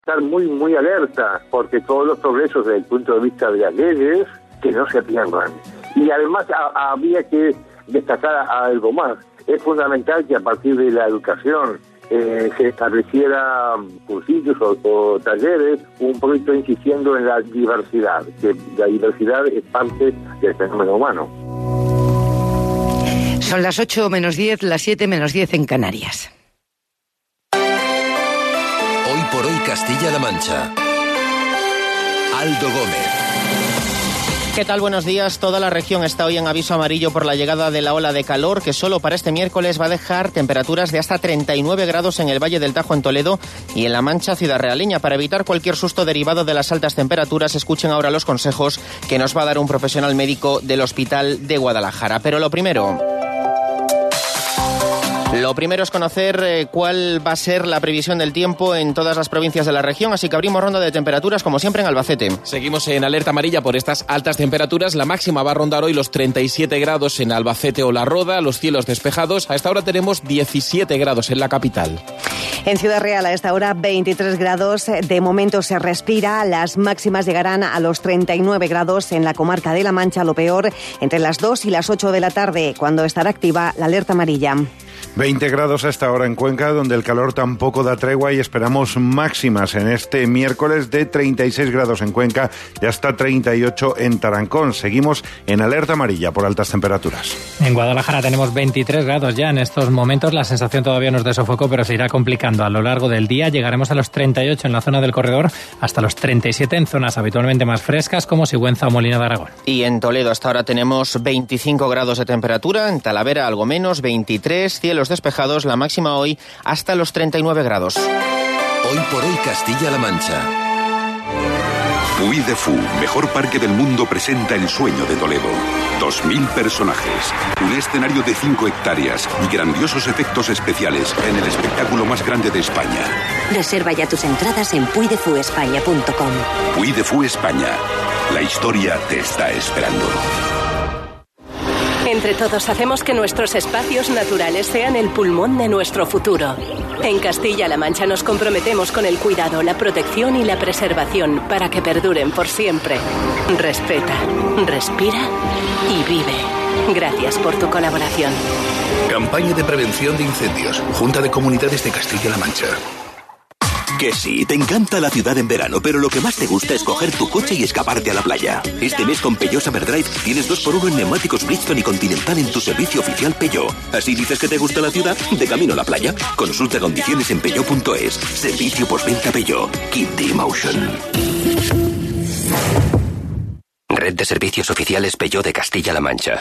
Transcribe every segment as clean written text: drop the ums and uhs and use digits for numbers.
Estar muy alerta, porque todos los progresos desde el punto de vista de las leyes, que no se pierdan. Y además había que destacar algo más. Es fundamental que a partir de la educación se estableciera cursillos o talleres, un poquito insistiendo en la diversidad, que la diversidad es parte del fenómeno humano. Son las 8 menos 10, las 7 menos 10 en Canarias. Hoy por hoy Castilla-La Mancha. Aldo Gómez. ¿Qué tal? Buenos días. Toda la región está hoy en aviso amarillo por la llegada de la ola de calor que solo para este miércoles va a dejar temperaturas de hasta 39 grados en el Valle del Tajo en Toledo y en La Mancha ciudad realeña. Para evitar cualquier susto derivado de las altas temperaturas, escuchen ahora los consejos que nos va a dar un profesional médico del Hospital de Guadalajara. Pero lo primero es conocer cuál va a ser la previsión del tiempo en todas las provincias de la región, así que abrimos ronda de temperaturas como siempre en Albacete. Seguimos en alerta amarilla por estas altas temperaturas. La máxima va a rondar hoy los 37 grados en Albacete o La Roda, los cielos despejados. A esta hora tenemos 17 grados en la capital. En Ciudad Real a esta hora 23 grados, de momento se respira, las máximas llegarán a los 39 grados en la comarca de La Mancha, lo peor entre las 2 y las 8 de la tarde, cuando estará activa la alerta amarilla. 20 grados a esta hora en Cuenca, donde el calor tampoco da tregua y esperamos máximas en este miércoles de 36 grados en Cuenca y hasta 38 en Tarancón. Seguimos en alerta amarilla por altas temperaturas. En Guadalajara tenemos 23 grados ya en estos momentos. La sensación todavía no es de sofoco, pero se irá complicando a lo largo del día. Llegaremos a los 38 en la zona del corredor, hasta los 37 en zonas habitualmente más frescas como Sigüenza o Molina de Aragón. Y en Toledo hasta ahora tenemos 25 grados de temperatura, en Talavera algo menos, 23, cielos despejados, la máxima hoy hasta los 39 grados. Hoy por hoy Castilla-La Mancha. Puy de Fou, mejor parque del mundo, presenta El sueño de Toledo. 2000 personajes, un escenario de 5 hectáreas y grandiosos efectos especiales en el espectáculo más grande de España. Reserva ya tus entradas en puydefuespaña.com. Puy de Fou España. La historia te está esperando. Entre todos hacemos que nuestros espacios naturales sean el pulmón de nuestro futuro. En Castilla-La Mancha nos comprometemos con el cuidado, la protección y la preservación para que perduren por siempre. Respeta, respira y vive. Gracias por tu colaboración. Campaña de prevención de incendios. Junta de Comunidades de Castilla-La Mancha. Que sí, te encanta la ciudad en verano, pero lo que más te gusta es coger tu coche y escaparte a la playa. Este mes con Peugeot Summer Drive tienes 2x1 en neumáticos Bridgestone y Continental en tu servicio oficial Peugeot. Así dices que te gusta la ciudad, de camino a la playa. Consulta condiciones en peugeot.es. Servicio postventa Peugeot. Keep the emotion. Red de servicios oficiales Peugeot de Castilla-La Mancha.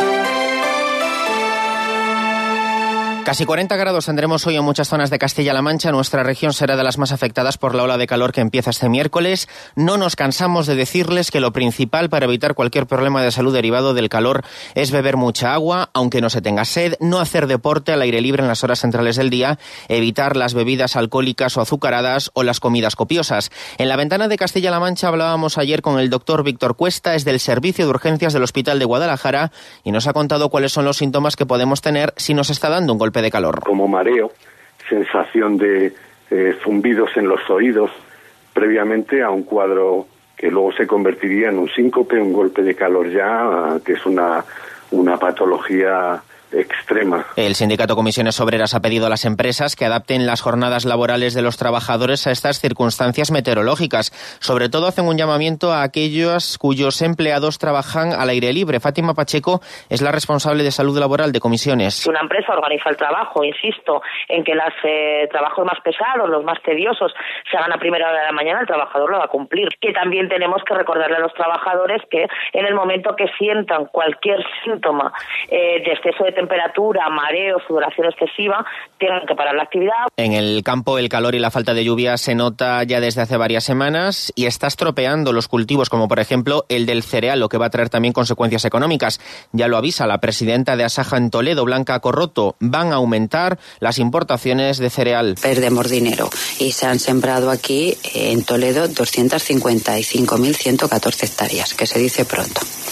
Casi 40 grados tendremos hoy en muchas zonas de Castilla-La Mancha. Nuestra región será de las más afectadas por la ola de calor que empieza este miércoles. No nos cansamos de decirles que lo principal para evitar cualquier problema de salud derivado del calor es beber mucha agua, aunque no se tenga sed, no hacer deporte al aire libre en las horas centrales del día, evitar las bebidas alcohólicas o azucaradas o las comidas copiosas. En la ventana de Castilla-La Mancha hablábamos ayer con el doctor Víctor Cuesta, es del Servicio de Urgencias del Hospital de Guadalajara y nos ha contado cuáles son los síntomas que podemos tener si nos está dando un golpe de calor. Como mareo, sensación de zumbidos en los oídos, previamente a un cuadro que luego se convertiría en un síncope, un golpe de calor ya, que es una patología extrema. El sindicato Comisiones Obreras ha pedido a las empresas que adapten las jornadas laborales de los trabajadores a estas circunstancias meteorológicas. Sobre todo hacen un llamamiento a aquellos cuyos empleados trabajan al aire libre. Fátima Pacheco es la responsable de salud laboral de Comisiones. Si una empresa organiza el trabajo, insisto, en que los trabajos más pesados, los más tediosos, se hagan a primera hora de la mañana, el trabajador lo va a cumplir. Que también tenemos que recordarle a los trabajadores que en el momento que sientan cualquier síntoma de exceso de temperatura, mareo, sudoración excesiva, tienen que parar la actividad. En el campo el calor y la falta de lluvia se nota ya desde hace varias semanas y está estropeando los cultivos, como por ejemplo el del cereal, lo que va a traer también consecuencias económicas. Ya lo avisa la presidenta de Asaja en Toledo, Blanca Corroto, van a aumentar las importaciones de cereal. Perdemos dinero y se han sembrado aquí en Toledo 255.114 hectáreas, que se dice pronto.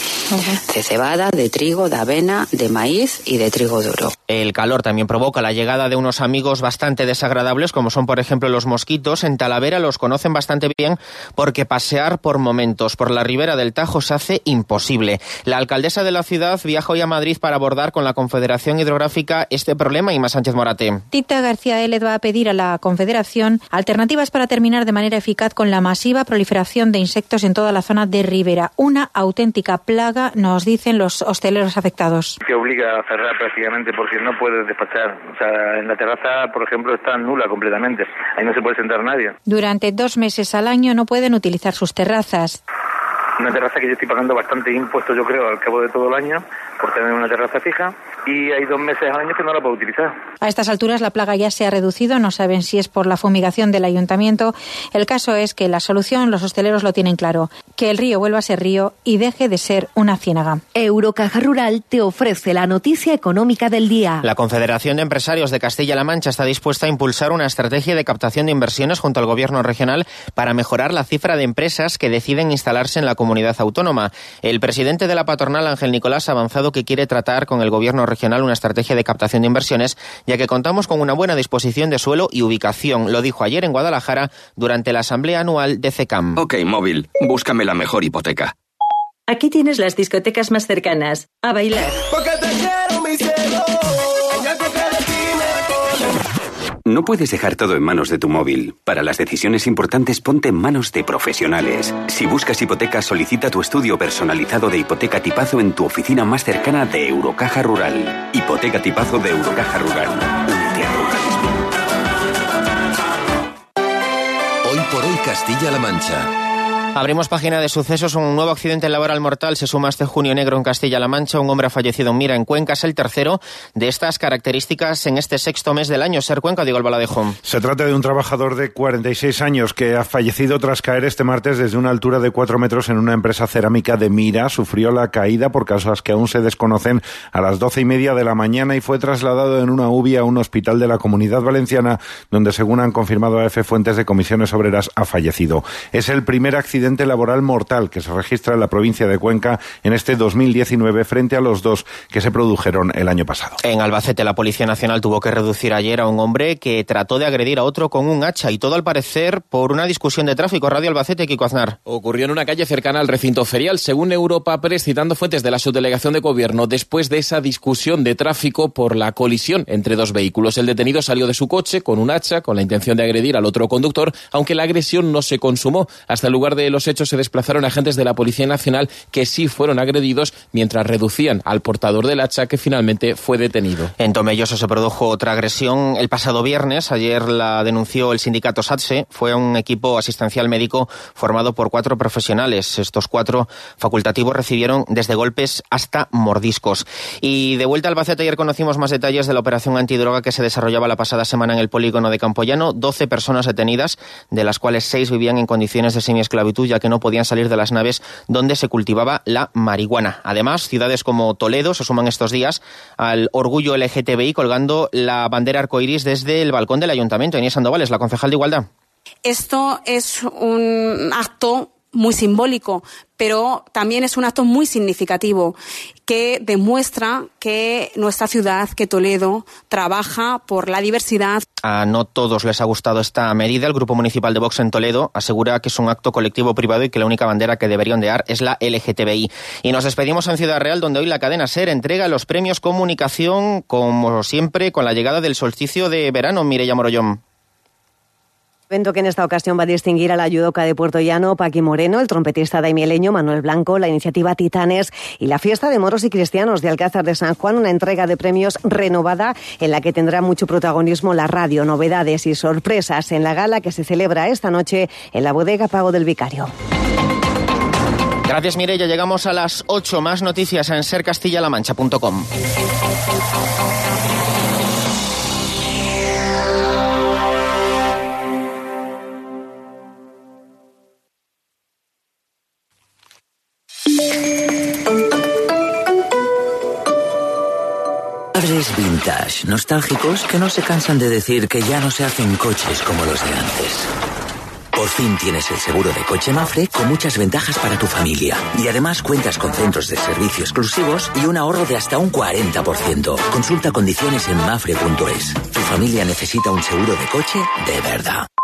de cebada, de trigo, de avena, de maíz y de trigo duro. El calor también provoca la llegada de unos amigos bastante desagradables, como son, por ejemplo, los mosquitos. En Talavera los conocen bastante bien porque pasear por momentos por la ribera del Tajo se hace imposible. La alcaldesa de la ciudad viaja hoy a Madrid para abordar con la Confederación Hidrográfica este problema. Inma Sánchez Morate. Tita García Élez va a pedir a la Confederación alternativas para terminar de manera eficaz con la masiva proliferación de insectos en toda la zona de ribera. Una auténtica plaga, nos dicen los hosteleros afectados. Que obliga a cerrar prácticamente porque no puedes despachar. O sea, en la terraza, por ejemplo, está nula completamente. Ahí no se puede sentar nadie. Durante 2 meses al año no pueden utilizar sus terrazas. Una terraza que yo estoy pagando bastante impuesto, yo creo, al cabo de todo el año, por tener una terraza fija, y hay 2 meses al año que no la puedo utilizar. A estas alturas la plaga ya se ha reducido, no saben si es por la fumigación del ayuntamiento. El caso es que la solución, los hosteleros lo tienen claro, que el río vuelva a ser río y deje de ser una ciénaga. Eurocaja Rural te ofrece la noticia económica del día. La Confederación de Empresarios de Castilla-La Mancha está dispuesta a impulsar una estrategia de captación de inversiones junto al Gobierno regional para mejorar la cifra de empresas que deciden instalarse en la comunidad autónoma. El presidente de la patronal, Ángel Nicolás, ha avanzado que quiere tratar con el Gobierno regional una estrategia de captación de inversiones, ya que contamos con una buena disposición de suelo y ubicación. Lo dijo ayer en Guadalajara durante la asamblea anual de CECAM. Ok, móvil, búscame la mejor hipoteca. Aquí tienes las discotecas más cercanas. A bailar. No puedes dejar todo en manos de tu móvil. Para las decisiones importantes, ponte en manos de profesionales. Si buscas hipotecas, solicita tu estudio personalizado de hipoteca tipazo en tu oficina más cercana de Eurocaja Rural. Hipoteca tipazo de Eurocaja Rural. Únete a Ruralismo. Hoy por hoy Castilla-La Mancha. Abrimos página de sucesos. Un nuevo accidente laboral mortal se suma este junio negro en Castilla-La Mancha. Un hombre ha fallecido en Mira, en Cuenca. Es el tercero de estas características en este 6º mes del año. Ser Cuenca, Diego Albaladejo. Se trata de un trabajador de 46 años que ha fallecido tras caer este martes desde una altura de 4 metros en una empresa cerámica de Mira. Sufrió la caída por causas que aún se desconocen a las 12:30 de la mañana y fue trasladado en una UBI a un hospital de la Comunidad Valenciana, donde, según han confirmado a EFE fuentes de comisiones obreras, ha fallecido. Es el primer accidente laboral mortal que se registra en la provincia de Cuenca en este 2019 frente a los 2 que se produjeron el año pasado. En Albacete, la Policía Nacional tuvo que reducir ayer a un hombre que trató de agredir a otro con un hacha, y todo al parecer por una discusión de tráfico. Radio Albacete, Kiko Aznar. Ocurrió en una calle cercana al recinto ferial, según Europa Press, citando fuentes de la subdelegación de gobierno, después de esa discusión de tráfico por la colisión entre 2 vehículos. El detenido salió de su coche con un hacha con la intención de agredir al otro conductor, aunque la agresión no se consumó. Hasta el lugar de los hechos se desplazaron agentes de la Policía Nacional que sí fueron agredidos mientras reducían al portador del hacha, que finalmente fue detenido. En Tomelloso se produjo otra agresión el pasado viernes. Ayer la denunció el sindicato SATSE. Fue un equipo asistencial médico formado por 4 profesionales. Estos 4 facultativos recibieron desde golpes hasta mordiscos. Y de vuelta al Albacete, ayer conocimos más detalles de la operación antidroga que se desarrollaba la pasada semana en el polígono de Campoyano. 12 personas detenidas, de las cuales 6 vivían en condiciones de semiesclavitud, ya que no podían salir de las naves donde se cultivaba la marihuana. Además, ciudades como Toledo se suman estos días al orgullo LGTBI colgando la bandera arcoiris desde el balcón del ayuntamiento. Inés Sandoval es la concejal de Igualdad. Esto es un acto muy simbólico, pero también es un acto muy significativo que demuestra que nuestra ciudad, que Toledo, trabaja por la diversidad. A no todos les ha gustado esta medida. El Grupo Municipal de Vox en Toledo asegura que es un acto colectivo privado y que la única bandera que debería ondear es la LGTBI. Y nos despedimos en Ciudad Real, donde hoy la cadena SER entrega los premios Comunicación, como siempre, con la llegada del solsticio de verano. Mireia Morollón. Evento que en esta ocasión va a distinguir a la judoka de Puerto Llano, Paqui Moreno, el trompetista daimieleño Manuel Blanco, la iniciativa Titanes y la fiesta de moros y cristianos de Alcázar de San Juan, una entrega de premios renovada en la que tendrá mucho protagonismo la radio, novedades y sorpresas en la gala que se celebra esta noche en la bodega Pago del Vicario. Gracias, Mireia. Llegamos a las 8. Más noticias en sercastillalamancha.com. Padres vintage, nostálgicos, que no se cansan de decir que ya no se hacen coches como los de antes. Por fin tienes el seguro de coche Mapfre con muchas ventajas para tu familia. Y además cuentas con centros de servicio exclusivos y un ahorro de hasta un 40%. Consulta condiciones en mapfre.es. Tu familia necesita un seguro de coche de verdad.